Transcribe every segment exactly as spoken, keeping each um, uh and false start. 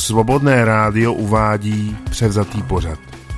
Svobodné rádio uvádí převzatý pořad.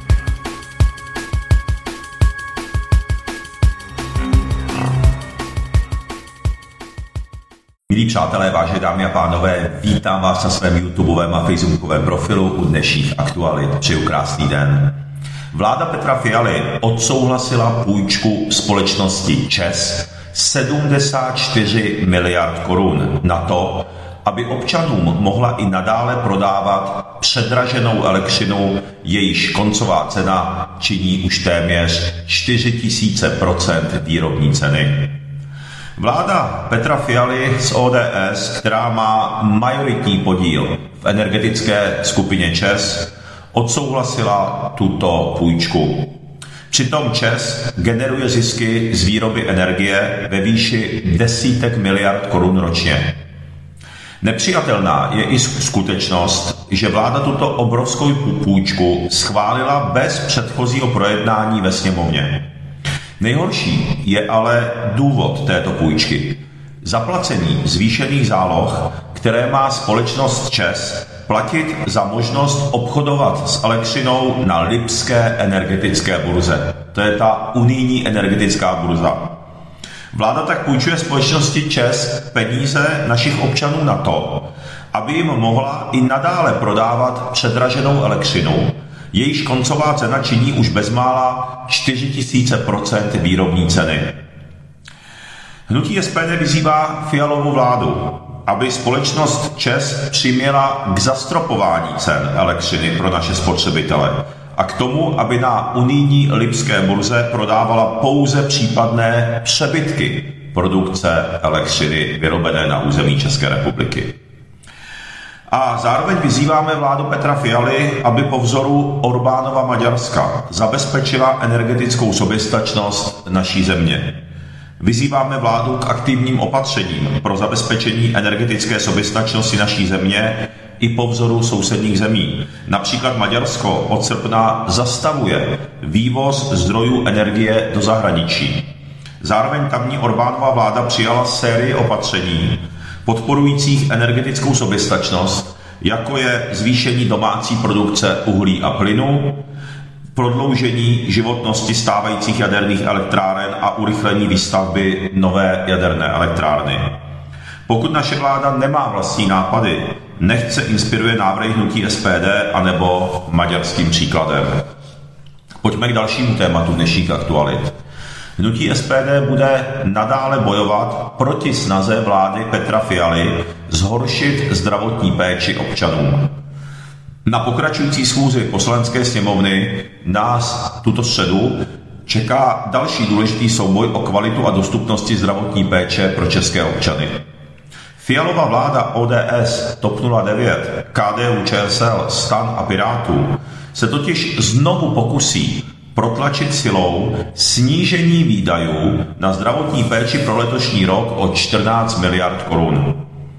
Milí přátelé, vážené dámy a pánové, vítám vás na svém YouTubeovém a Facebookovém profilu u dnešních aktualit. Přeju krásný den. Vláda Petra Fialy odsouhlasila půjčku společnosti ČEZ sedmdesát čtyři miliard korun na to, aby občanům mohla i nadále prodávat předraženou elektřinu, jejíž koncová cena činí už téměř čtyři tisíce procent výrobní ceny. Vláda Petra Fialy z O D S, která má majoritní podíl v energetické skupině ČEZ, odsouhlasila tuto půjčku. Přitom ČEZ generuje zisky z výroby energie ve výši desítek miliard korun ročně. Nepřijatelná je i skutečnost, že vláda tuto obrovskou půjčku schválila bez předchozího projednání ve sněmovně. Nejhorší je ale důvod této půjčky. Zaplacení zvýšených záloh, které má společnost ČEZ platit za možnost obchodovat s elektřinou na lipské energetické burze. To je ta unijní energetická burza. Vláda tak půjčuje společnosti ČEZ peníze našich občanů na to, aby jim mohla i nadále prodávat předraženou elektřinu, jejíž koncová cena činí už bezmála čtyři tisíce procent výrobní ceny. Hnutí S P D vyzývá Fialovu vládu, aby společnost ČEZ přiměla k zastropování cen elektřiny pro naše spotřebitele a k tomu, aby na unijní lipské burze prodávala pouze případné přebytky produkce elektřiny vyrobené na území České republiky. A zároveň vyzýváme vládu Petra Fialy, aby po vzoru Orbánova Maďarska zabezpečila energetickou soběstačnost naší země. Vyzýváme vládu k aktivním opatřením pro zabezpečení energetické soběstačnosti naší země i po vzoru sousedních zemí. Například Maďarsko od srpna zastavuje vývoz zdrojů energie do zahraničí. Zároveň tamní Orbánova vláda přijala sérii opatření podporujících energetickou soběstačnost, jako je zvýšení domácí produkce uhlí a plynu, prodloužení životnosti stávajících jaderných elektráren a urychlení výstavby nové jaderné elektrárny. Pokud naše vláda nemá vlastní nápady, nechť se inspiruje návrhy hnutí S P D anebo maďarským příkladem. Pojďme k dalšímu tématu dnešních aktualit. Hnutí S P D bude nadále bojovat proti snaze vlády Petra Fialy zhoršit zdravotní péči občanům. Na pokračující schůzi Poslanecké sněmovny nás tuto středu čeká další důležitý souboj o kvalitu a dostupnosti zdravotní péče pro české občany. Fialova vláda O D S, TOP nula devět, K D U Č S L, STAN a Pirátů se totiž znovu pokusí protlačit silou snížení výdajů na zdravotní péči pro letošní rok o čtrnáct miliard korun.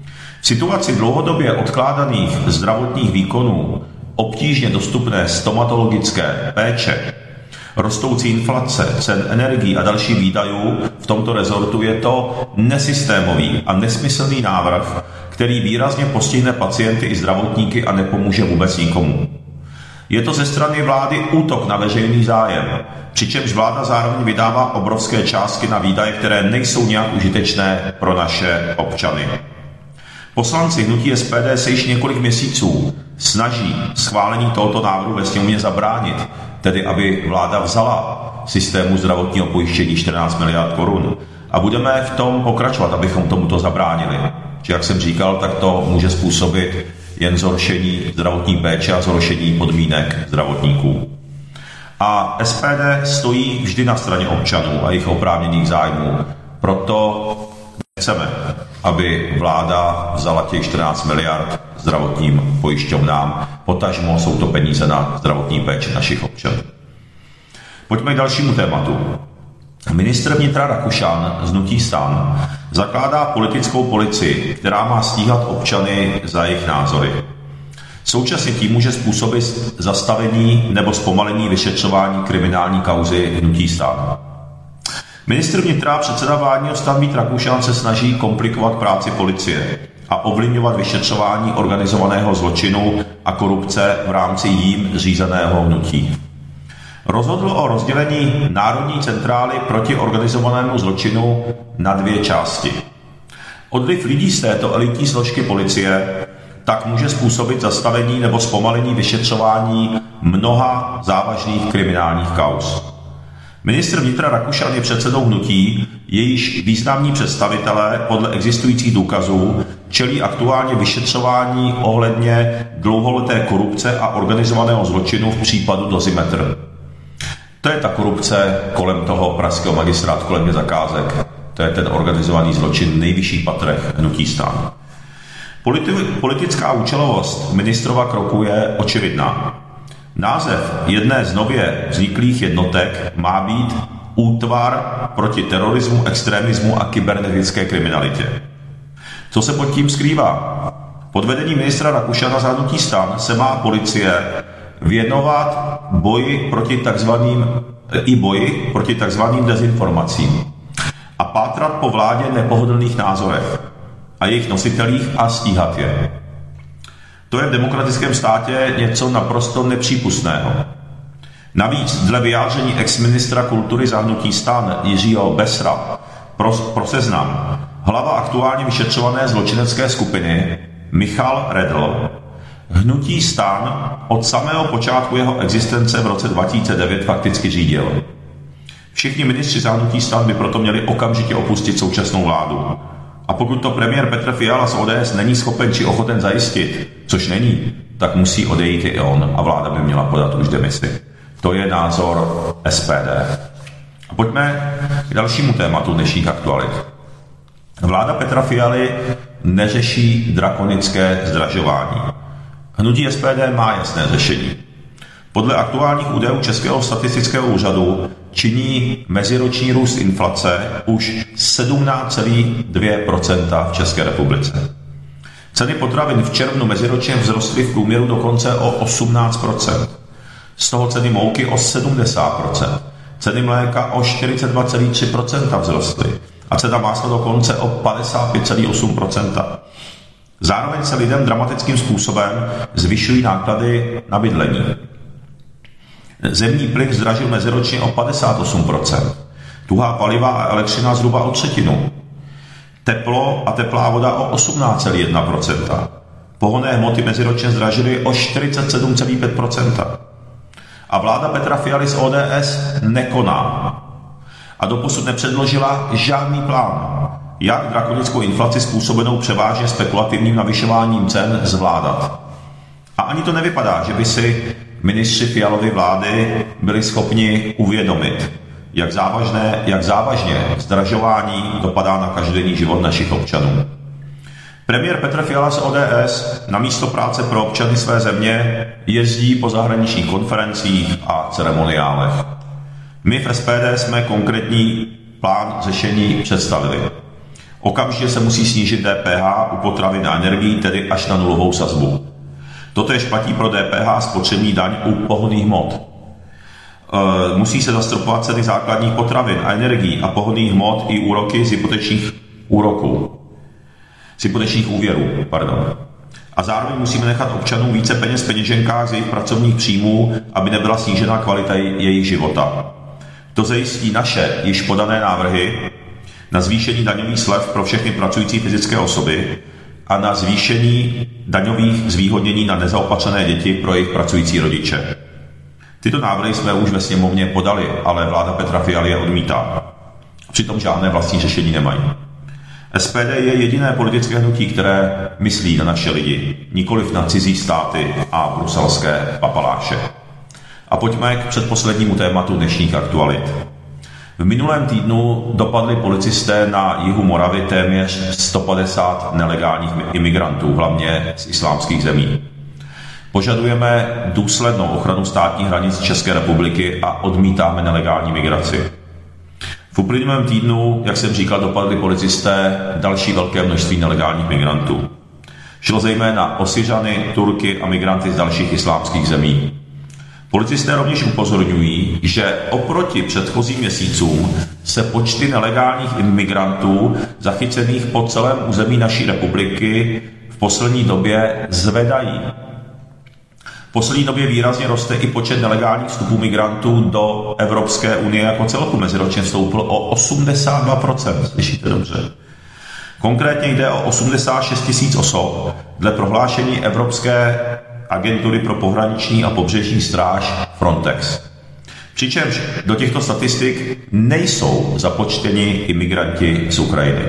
V situaci dlouhodobě odkládaných zdravotních výkonů, obtížně dostupné stomatologické péče, rostoucí inflace, cen energií a dalších výdajů v tomto rezortu je to nesystémový a nesmyslný návrh, který výrazně postihne pacienty i zdravotníky a nepomůže vůbec nikomu. Je to ze strany vlády útok na veřejný zájem, přičemž vláda zároveň vydává obrovské částky na výdaje, které nejsou nějak užitečné pro naše občany. Poslanci hnutí S P D se již několik měsíců snaží schválení tohoto návrhu ve sněmovně zabránit, tedy aby vláda vzala systému zdravotního pojištění čtrnáct miliard korun. A budeme v tom pokračovat, abychom tomuto zabránili. Či jak jsem říkal, tak to může způsobit jen zhoršení zdravotní péče a zhoršení podmínek zdravotníků. A S P D stojí vždy na straně občanů a jejich oprávněných zájmů. Proto chceme, aby vláda vzala těch čtrnáct miliard zdravotním pojišťovnám, potažmo jsou to peníze na zdravotní péči našich občanů. Pojďme k dalšímu tématu. Ministr vnitra Rakušan z hnutí STAN zakládá politickou policii, která má stíhat občany za jejich názory. Současně tím může způsobit zastavení nebo zpomalení vyšetřování kriminální kauzy hnutí STAN. Ministr vnitra, předseda vládního STAN Vít Rakušan se snaží komplikovat práci policie a a ovlivňovat vyšetřování organizovaného zločinu a korupce v rámci jím řízeného hnutí. Rozhodl o rozdělení Národní centrály proti organizovanému zločinu na dvě části. Odliv lidí z této elitní složky policie tak může způsobit zastavení nebo zpomalení vyšetřování mnoha závažných kriminálních kauz. Ministr vnitra Rakušan je předsedou hnutí, jejíž významní představitelé podle existujících důkazů čelí aktuálně vyšetřování ohledně dlouholeté korupce a organizovaného zločinu v případu Dozimetr. To je ta korupce kolem toho pražského magistrátu, kolem zakázek. To je ten organizovaný zločin v nejvyšších patrech hnutí STAN. Politi- politická účelovost ministrova kroku je očividná. Název jedné z nově vzniklých jednotek má být Útvar proti terorismu, extremismu a kybernetické kriminalitě. Co se pod tím skrývá? Pod vedením ministra Rakušana za hnutí STAN se má policie věnovat boji proti takzvaným, i boji proti takzvaným dezinformacím a pátrat po vládě nepohodlných názorech a jejich nositelích a stíhat je. To je v demokratickém státě něco naprosto nepřípustného. Navíc dle vyjádření ex-ministra kultury za hnutí STAN Jiřího Besra pro, pro Seznam hlava aktuálně vyšetřované zločinecké skupiny Michal Redl hnutí STAN od samého počátku jeho existence v roce dva tisíce devět fakticky řídil. Všichni ministři za hnutí STAN by proto měli okamžitě opustit současnou vládu. A pokud to premiér Petr Fiala z O D S není schopen či ochoten zajistit, což není, tak musí odejít i on a vláda by měla podat už demisi. To je názor S P D. A pojďme k dalšímu tématu dnešních aktualit. Vláda Petra Fialy neřeší drakonické zdražování. Hnutí S P D má jasné řešení. Podle aktuálních údajů Českého statistického úřadu činí meziroční růst inflace už sedmnáct celá dvě procenta v České republice. Ceny potravin v červnu meziročně vzrostly v průměru dokonce o osmnáct procent. Z toho ceny mouky o sedmdesát procent. Ceny mléka o čtyřicet dva celá tři procenta vzrostly a cena másla dokonce o padesát pět celá osm procenta. Zároveň se lidem dramatickým způsobem zvyšují náklady na bydlení. Zemní plyn zdražil meziročně o padesát osm procent, tuhá paliva a elektřina zhruba o třetinu, teplo a teplá voda o osmnáct celá jedna procenta, pohonné hmoty meziročně zdražily o čtyřicet sedm celá pět procenta. A vláda Petra Fialy z O D S nekoná a doposud nepředložila žádný plán, jak drakonickou inflaci způsobenou převážně spekulativním navyšováním cen zvládat. A ani to nevypadá, že by si ministři Fialovy vlády byli schopni uvědomit, jak závažné, jak závažně zdražování dopadá na každodenní život našich občanů. Premiér Petr Fiala z O D S na místo práce pro občany své země jezdí po zahraničních konferencích a ceremoniálech. My v S P D jsme konkrétní plán řešení představili. Okamžitě se musí snížit D P H u potravin a energií, tedy až na nulovou sazbu. Totéž platí pro D P H spotřební daň u pohonných hmot. E, musí se zastropovat ceny základních potravin a energií a pohonných hmot i úroky z hypotečních úroků. Z hypotečních úvěrů, pardon. A zároveň musíme nechat občanům více peněz v peněženkách z jejich pracovních příjmů, aby nebyla snížena kvalita jejich života. To zajistí naše již podané návrhy na zvýšení daňových slev pro všechny pracující fyzické osoby a na zvýšení daňových zvýhodnění na nezaopatřené děti pro jejich pracující rodiče. Tyto návrhy jsme už ve sněmovně podali, ale vláda Petra Fialy je odmítá. Přitom žádné vlastní řešení nemají. S P D je jediné politické hnutí, které myslí na naše lidi, nikoliv na cizí státy a bruselské papaláše. A pojďme k předposlednímu tématu dnešních aktualit. V minulém týdnu dopadli policisté na jihu Moravy téměř sto padesát nelegálních imigrantů, hlavně z islámských zemí. Požadujeme důslednou ochranu státních hranic České republiky a odmítáme nelegální migraci. V uplynulém týdnu, jak jsem říkal, dopadli policisté další velké množství nelegálních migrantů. Šlo zejména o Syřany, Turky a migranty z dalších islámských zemí. Policisté rovněž upozorňují, že oproti předchozím měsícům se počty nelegálních imigrantů zachycených po celém území naší republiky v poslední době zvedají. V poslední době výrazně roste i počet nelegálních vstupů migrantů do Evropské unie jako celku. Meziročně stoupl o osmdesát dva procent, slyšíte dobře. Konkrétně jde o osmdesát šest tisíc osob dle prohlášení Evropské agentury pro pohraniční a pobřežní stráž Frontex. Přičemž do těchto statistik nejsou započteni imigranti z Ukrajiny.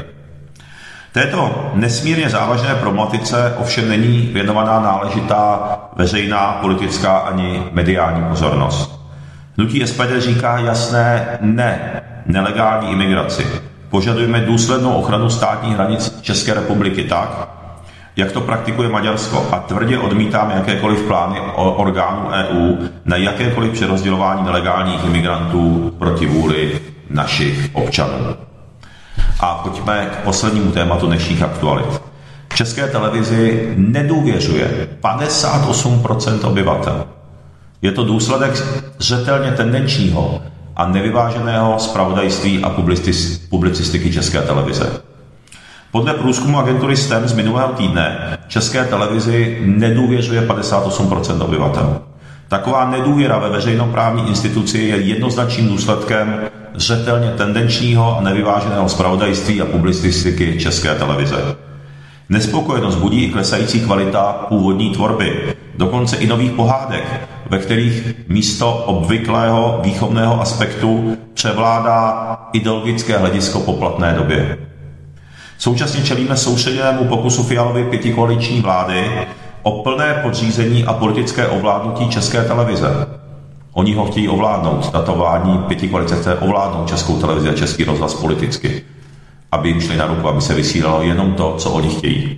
Této nesmírně závažné problematice ovšem není věnovaná náležitá veřejná, politická ani mediální pozornost. Hnutí S P D říká jasné ne nelegální imigraci. Požadujeme důslednou ochranu státních hranic České republiky tak, jak to praktikuje Maďarsko, a tvrdě odmítáme jakékoliv plány orgánů E U na jakékoliv přerozdělování nelegálních imigrantů proti vůli našich občanů. A pojďme k poslednímu tématu dnešních aktualit. V České televizi nedůvěřuje padesát osm procent obyvatel. Je to důsledek zřetelně tendenčního a nevyváženého zpravodajství a publicistiky České televize. Podle průzkumu agentury S T E M z minulého týdne České televizi nedůvěřuje padesát osm procent obyvatel. Taková nedůvěra ve veřejnoprávní instituci je jednoznačným důsledkem zřetelně tendenčního a nevyváženého zpravodajství a publicistiky České televize. Nespokojenost budí i klesající kvalita původní tvorby, dokonce i nových pohádek, ve kterých místo obvyklého výchovného aspektu převládá ideologické hledisko poplatné době. Současně čelíme soustředěnému pokusu Fialovy pětikoaliční vlády o plné podřízení a politické ovládnutí České televize. Oni ho chtějí ovládnout, tato vládní pětikoalice chce ovládnout Českou televizi a Český rozhlas politicky, aby jim šli na ruku, aby se vysílalo jenom to, co oni chtějí.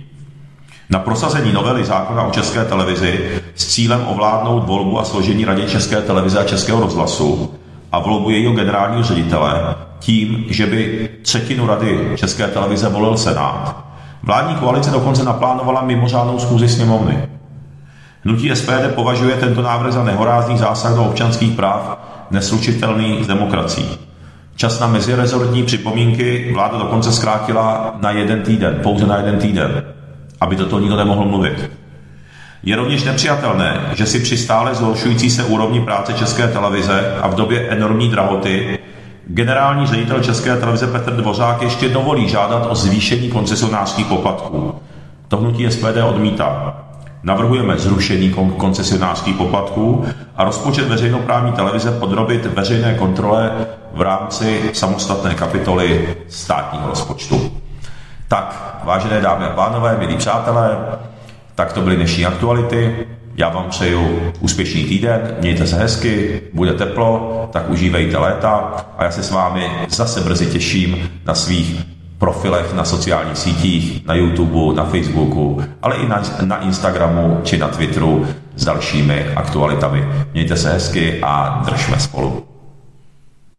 Na prosazení novely zákona o České televizi s cílem ovládnout volbu a složení Radě České televize a Českého rozhlasu a volbu jejího generálního ředitele tím, že by třetinu Rady České televize volil Senát, vládní koalice dokonce naplánovala mimořádnou schůzi sněmovny. Hnutí S P D považuje tento návrh za nehorázný zásah do občanských práv, neslučitelný s demokracií. Čas na mezirezortní připomínky vláda dokonce zkrátila na jeden týden, pouze na jeden týden, aby toto nikdo nemohl mluvit. Je rovněž nepřijatelné, že si při stále zhoršující se úrovni práce České televize a v době enormní drahoty generální ředitel České televize Petr Dvořák ještě dovolí žádat o zvýšení koncesionářských poplatků. To hnutí S P D odmítá. Navrhujeme zrušení koncesionářských poplatků a rozpočet veřejnoprávní televize podrobit veřejné kontrole v rámci samostatné kapitoly státního rozpočtu. Tak, vážené dámy a pánové, milí přátelé, tak to byly dnešní aktuality. Já vám přeju úspěšný týden, mějte se hezky, bude teplo, tak užívejte léta a já se s vámi zase brzy těším na svých profilech na sociálních sítích, na YouTube, na Facebooku, ale i na, na Instagramu či na Twitteru s dalšími aktualitami. Mějte se hezky a držme spolu.